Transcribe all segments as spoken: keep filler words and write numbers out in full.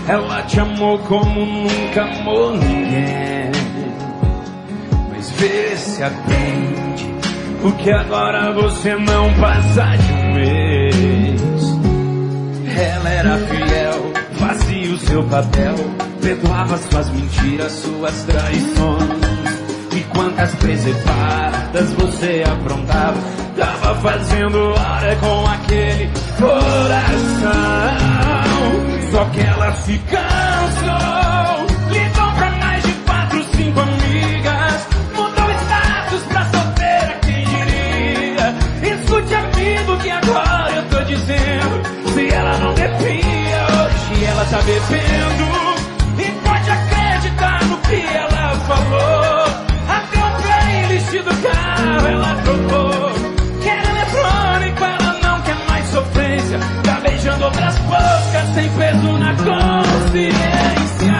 Ela te amou como nunca amou ninguém. Mas vê se aprende, porque agora você não passa de um mês. Ela era fiel, fazia o seu papel, perdoava suas mentiras, suas traições. E quantas presepadas você aprontava, tava fazendo hora com aquele coração. Só que ela se cansou, ligou pra mais de quatro, cinco amigas, mudou o status pra solteira, quem diria. Escute, amigo, que agora eu tô dizendo, se ela não bebia, hoje ela tá bebendo. E pode acreditar no que ela falou, até o playlist do carro ela trocou. Quer eletrônico, ela não quer mais sofrência, tá beijando outras bocas sem peso na consciência.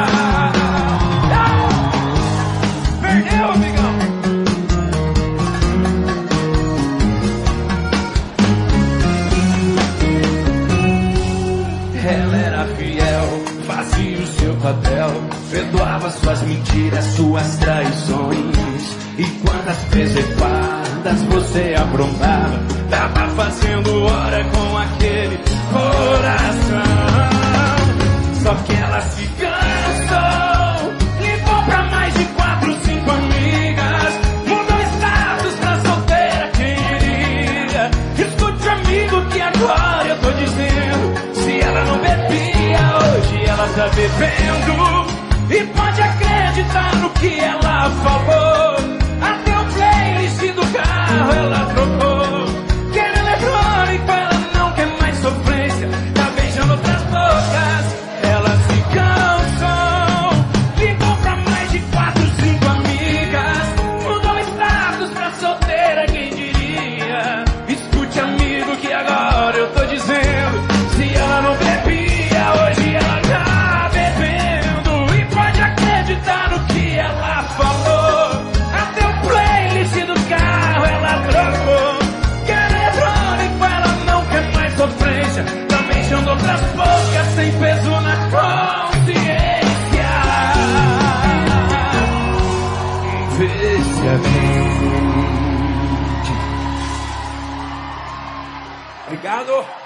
Perdeu, amigão. Ela era fiel, fazia o seu papel, perdoava suas mentiras, suas traições. E quantas presepadas você aprontava, tava fazendo hora com aquele coração. Só que ela se cansou, ligou pra mais de quatro, cinco amigas, mudou status pra solteira, quem diria. Escute, amigo, que agora eu tô dizendo, se ela não bebia, hoje ela tá bebendo. E pode acreditar no que ela falou, até o playlist do carro ela trocou. Quer eletrônico, ela não quer mais sofrência, tá beijando outras bocas. Ela se cansou, ligou pra mais de quatro, cinco amigas, mudou status pra solteira, quem diria. Escute, amigo, que agora eu tô dizendo, se ela não bebia, hoje ela tá bebendo. E pode acreditar no que ela falou, até o playlist do carro ela trocou. Quer eletrônico, ela não quer mais sofrência, tá beijando outras bocas sem peso na consciência. Vê se aprende. Obrigado.